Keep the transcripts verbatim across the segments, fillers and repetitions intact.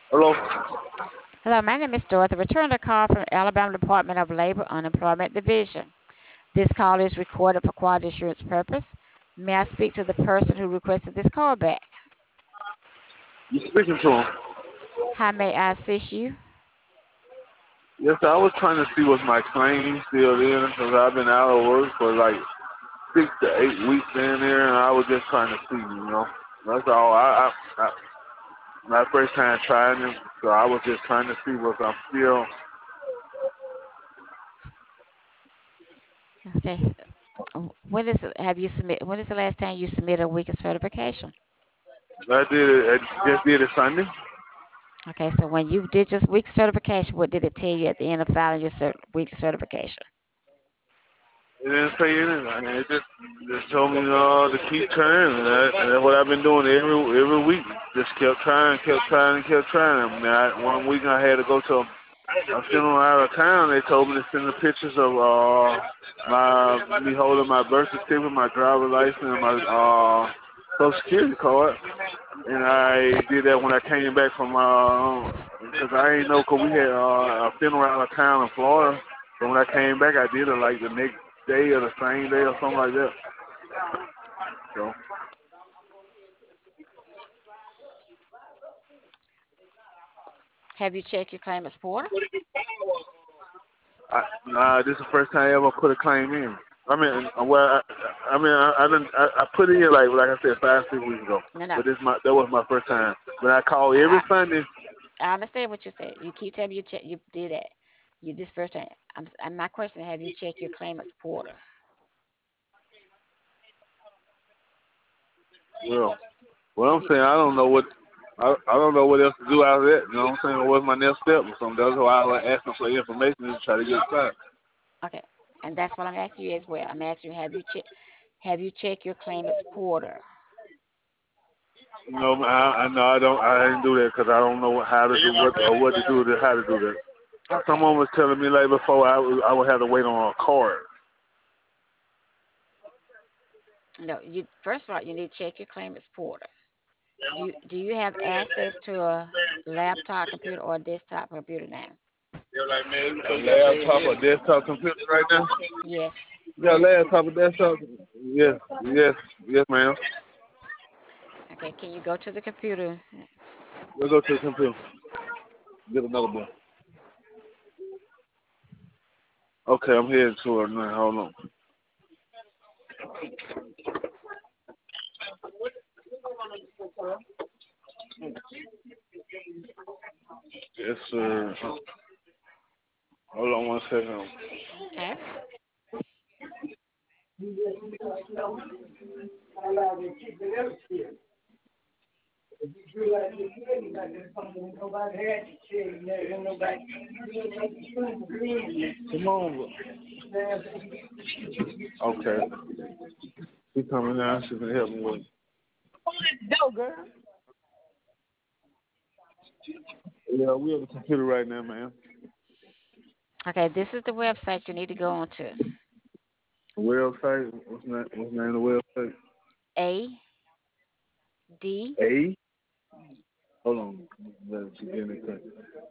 Hello. Hello, my name is Dorothy. Return a call from Alabama Department of Labor Unemployment Division. This call is recorded for quality assurance purpose. May I speak to the person who requested this call back? You speaking to him? How may I assist you? Yes, I was trying to see was my claim still in because I've been out of work for like six to eight weeks in there, and I was just trying to see, you know. That's all. I, I, I my first time trying it, so I was just trying to see was I'm still. Okay. When is have you submit? When is the last time you submitted a week of certification? I did it. I just did it Sunday. Okay, so when you did your week certification, what did it tell you at the end of filing your cert- week certification? It didn't say anything. It just just told me uh, to keep trying, and, that, and that's what I've been doing every every week. Just kept trying, kept trying, and kept trying. I mean, I, one week I had to go to a funeral out of town. They told me to send the pictures of uh my me holding my birth certificate, my driver license, and my uh social security card. And I did that when I came back from uh because I ain't know because we had uh, a funeral out of town in Florida. So when I came back, I did it like the next day or the same day or something like that. So Have you checked your claimant's portal? I, nah, this is the first time I ever put a claim in. I mean, uh, well, I, I mean, I, I didn't, I, I put it in like, like I said, five, six weeks ago. No, no. But this my, that was my first time. But I call every I, Sunday. I understand what you said. You keep telling me you check, you did that. You this first time. I'm, and my question: have you checked your claimant's portal? Well, well, Have I'm you? saying I don't know what, I, I don't know what else to do out of that. You know what I'm saying? What's my next step or something? That's why I was asking for information to try to get started. Okay, and that's what I'm asking you as well. I'm asking you: have you checked? Have you checked your claimant's portal? You know, I, I know I don't, I didn't do that because I don't know how to do what or what to do to how to do that. Okay. Someone was telling me like before I, would- I would have to wait on a card. No, you first of all you need to check your claimant's portal. Do you, do you have access to a laptop computer or a desktop computer now? A laptop or desktop computer right now? Yes. You got a laptop or desktop? Yes, yes, yes, ma'am. Okay. Can you go to the computer? We'll go to the computer. Get another one. Okay, I'm heading to it now. Hold on. Yes, sir. Hold on one second. Okay. Come on. Okay. She coming now. She can help me with it. Yeah, we have a computer right now, man. Okay. This is the website you need to go on to. Website. What's the name? What's the name of the website? A D. A. Hold on. Let me get it.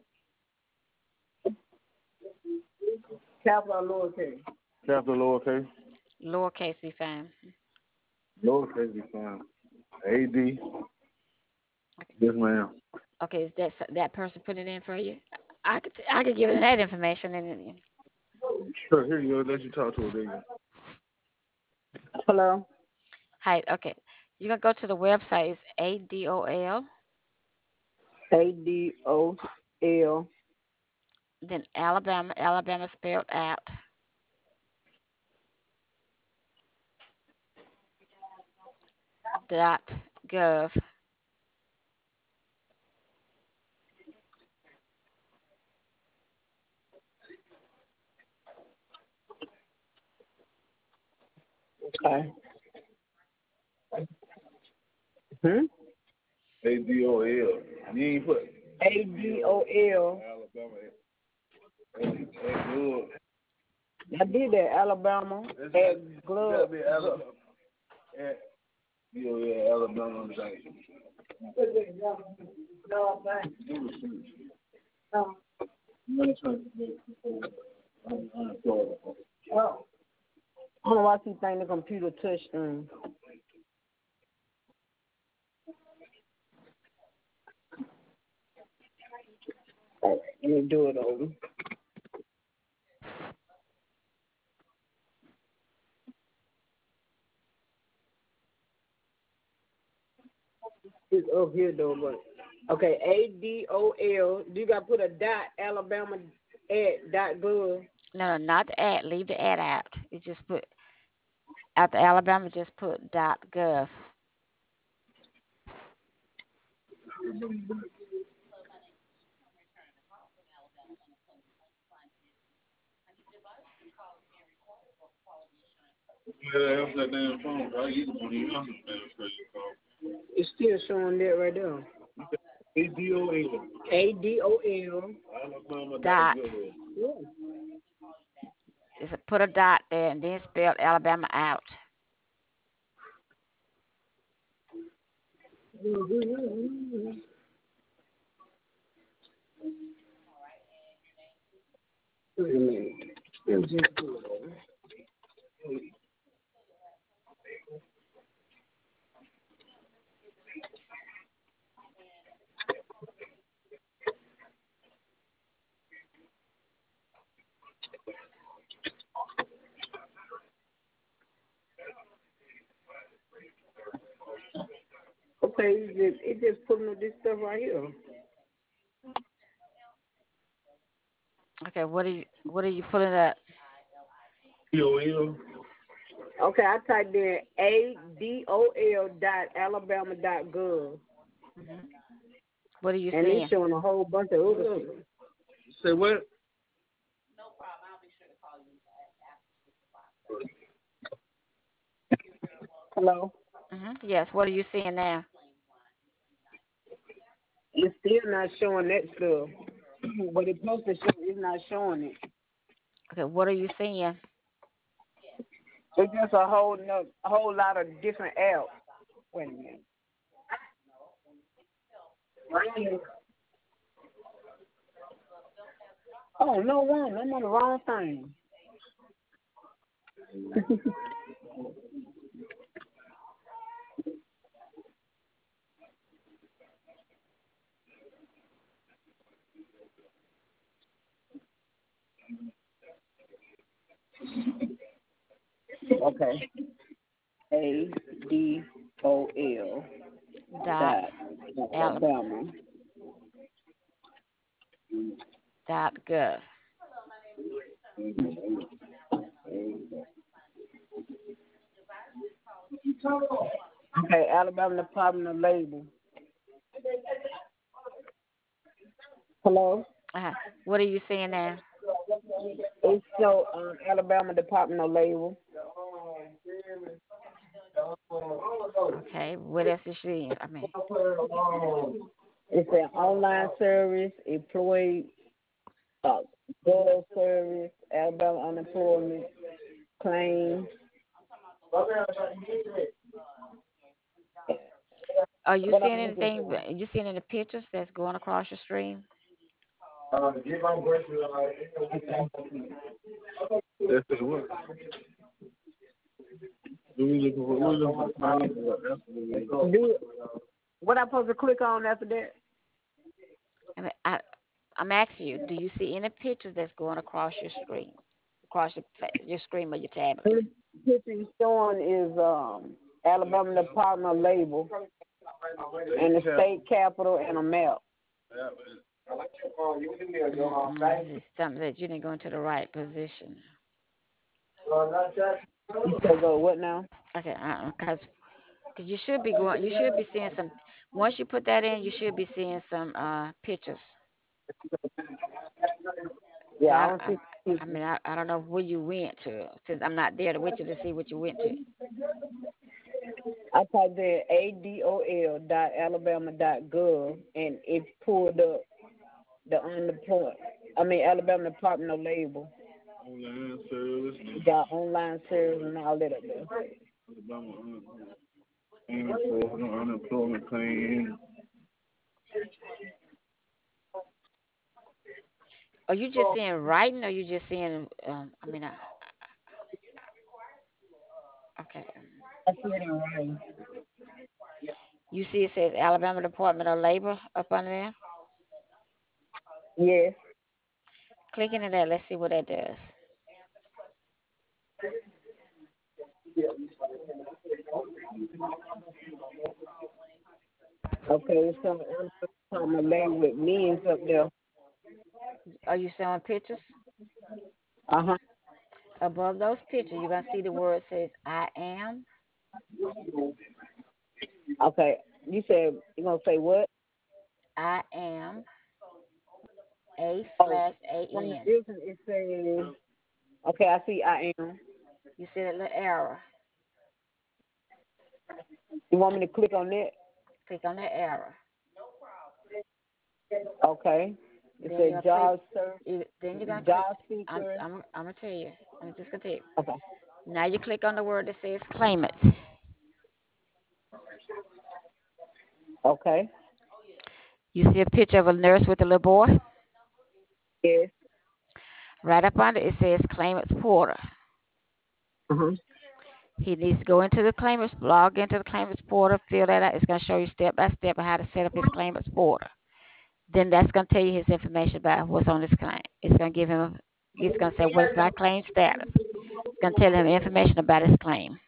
Capital lowercase. Lowercase be fine. Lowercase be fine. A D. Okay. Yes, ma'am. Okay. Is that s- that person put it in for you? I could I could give them that information and then. Sure. Here you go. Let you talk to her. There you go. Hello. Hi. Okay. You're gonna go to the website. It's A D O L. A D O L. Then Alabama. Alabama spelled out. Dot gov. Okay. Hmm? A D O L. You ain't put A D O L. Alabama. That's good. I did that. Alabama That's at gotta Glove. be Alabama. D O L Alabama. I don't know why she think the computer touch screen. Let me do it over. It's up here though, but okay, A D O L. You got to put a dot Alabama at dot gov. No, no, not the at. Leave the at out. You just put after Alabama. Just put dot gov. Yeah, answer that damn phone. I either want to answer the damn crazy call. It's still showing that right there. A D O L. A D O L. Alabama Dot. Yeah. Just put a dot there and then spell Alabama out. Wait a minute. Let me just do it over. Okay, it just, it just putting up this stuff right here. Okay, what are you what are you pulling up? D O L. Okay, I typed in A D O L dot Alabama dot gov. Mm-hmm. What are you and seeing? it's showing a whole bunch of other stuff. Say what? Hello? Mm-hmm. Yes, what are you seeing now? It's still not showing that stuff. But it's supposed to show, it's not showing it. Okay, what are you seeing? It's just a whole no, a whole lot of different apps. Wait a minute. Oh no one, I'm on the wrong thing. Okay. A D O L Dot dot Alabama Alabama. dot gov. Okay, Alabama Department of Labor. Hello? Uh-huh. What are you seeing now? It's so um, Alabama Department of Labor. Okay, what else is she? I mean, It's an online service, employee uh, gov service, Alabama unemployment claims. are you What seeing I'm looking anything? for. Are you seeing any pictures that's going across your screen? That's the what? Do we looking for? We looking for? Do what I'm supposed to click on after that? I mean, I, I'm asking you, do you see any pictures that's going across your screen, across your fa- your screen of your tablet? The picture he's showing is um, Alabama Department of Labor and the state capital and a map. Mm-mm, it's something that you didn't go into the right position. You said go what now? Okay, because cause you should be going, you should be seeing some. Once you put that in, you should be seeing some uh pictures. So Yeah, I I, don't I, see I pictures. mean, I, I don't know where you went to, since I'm not there to with you to see what you went to. I typed in A D O L dot Alabama dot gov and it pulled up the unemployed. I mean Alabama Department of Labor. Online service. Got online service and all that up there. Alabama unemployment, unemployment claim. Are you just seeing writing, or you just seeing? Um, I mean, I, okay. I see it in writing. You see, it says Alabama Department of Labor up under there. Yes. Click into that. Let's see what that does. Okay, so I'm talking about with men's up there. Are you showing pictures? Uh huh. Above those pictures, you're gonna see the word says "I am." Okay. You said you're gonna say what? I am a Oh, slash a on the n. business it says. Okay, I see. I am. You see that little arrow? You want me to click on that? Click on that arrow. Okay. It Then says you're gonna job click. search, You, then you're gonna click. job I'm, seeker. I'm, I'm gonna tell you. I'm just gonna tell you. Okay. Now you click on the word that says claimants. Okay. You see a picture of a nurse with a little boy. Yes. Right up under it says claimants portal. Uh huh. He needs to go into the claimants, log into the claimants portal, fill that out. It's gonna show you step by step how to set up his claimants portal. Then that's gonna tell you his information about what's on his claim. It's gonna give him. It's gonna say what is my claim status. It's gonna tell him information about his claim.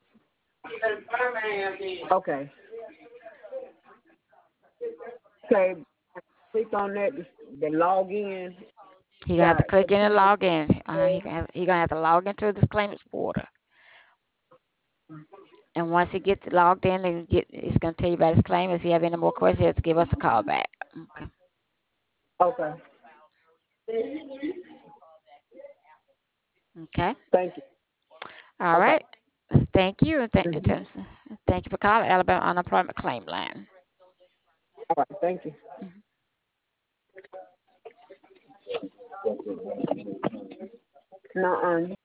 Okay. Okay. Click on that. The login. He gonna have to Got click in and September. log in. Uh, he gonna have, he gonna have to log into the claimants portal. And once he gets logged in, and get, it's gonna tell you about his claim. If you have any more questions, give us a call back. Okay. Okay. Okay. Thank you. All Okay. right. Thank you. and Thank, Mm-hmm. thank you for calling Alabama Unemployment Claim Line. All right. Thank you. No, um,